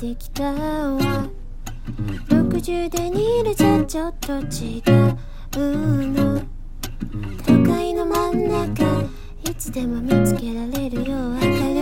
てきたわ。60で2るじゃちょっと違うの。都会の真ん中いつでも見つけられるよ明る